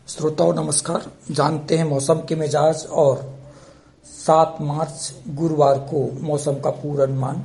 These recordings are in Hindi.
श्रोताओं नमस्कार। जानते हैं मौसम के मिजाज और 7 मार्च गुरुवार को मौसम का पूर्वानुमान।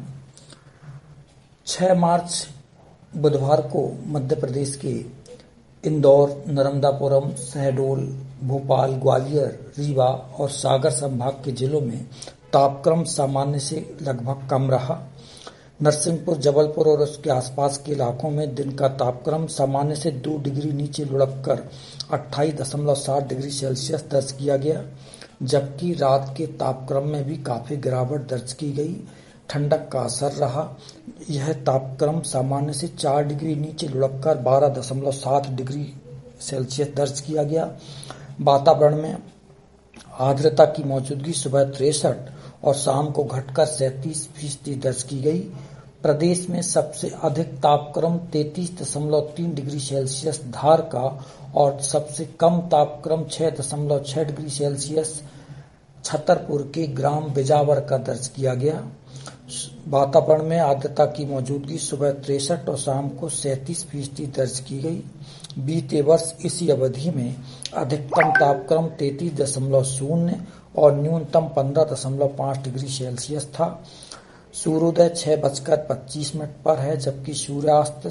6 मार्च बुधवार को मध्य प्रदेश के इंदौर, नर्मदापुरम, शहडोल, भोपाल, ग्वालियर, रीवा और सागर संभाग के जिलों में तापक्रम सामान्य से लगभग कम रहा। नरसिंहपुर, जबलपुर और उसके आसपास के इलाकों में दिन का तापक्रम सामान्य से 2 डिग्री नीचे लुढ़ककर 28.7 डिग्री सेल्सियस दर्ज किया गया, जबकि रात के तापक्रम में भी काफी गिरावट दर्ज की गई। ठंडक का असर रहा। यह तापक्रम सामान्य से 4 डिग्री नीचे लुढ़ककर 12.7 डिग्री सेल्सियस दर्ज किया गया। वातावरण में आर्द्रता की मौजूदगी सुबह 63 और शाम को घटकर 37% दर्ज की गई। प्रदेश में सबसे अधिक तापक्रम 33.3 डिग्री सेल्सियस धार का और सबसे कम तापक्रम 6.6 डिग्री सेल्सियस छतरपुर के ग्राम बिजावर का दर्ज किया गया। वातावरण में आर्द्रता की मौजूदगी सुबह 63 और शाम को 37% दर्ज की गई। बीते वर्ष इसी अवधि में अधिकतम तापक्रम 33.0 और न्यूनतम 15.5 डिग्री सेल्सियस था। सूर्योदय 6:25 पर है, जबकि सूर्यास्त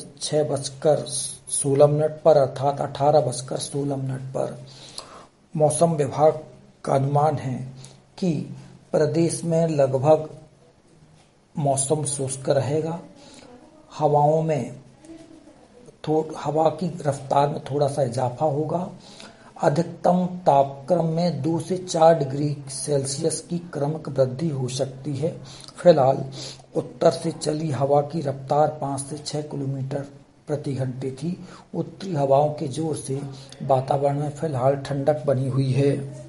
6:16 पर अर्थात 18:16 पर। मौसम विभाग का अनुमान है कि प्रदेश में लगभग मौसम शुष्क रहेगा। हवा की रफ्तार में थोड़ा सा इजाफा होगा। अधिकतम तापक्रम में 2 से 4 डिग्री सेल्सियस की क्रमिक वृद्धि हो सकती है। फिलहाल उत्तर से चली हवा की रफ्तार 5 से 6 किलोमीटर प्रति घंटे थी। उत्तरी हवाओं के जोर से वातावरण में फिलहाल ठंडक बनी हुई है।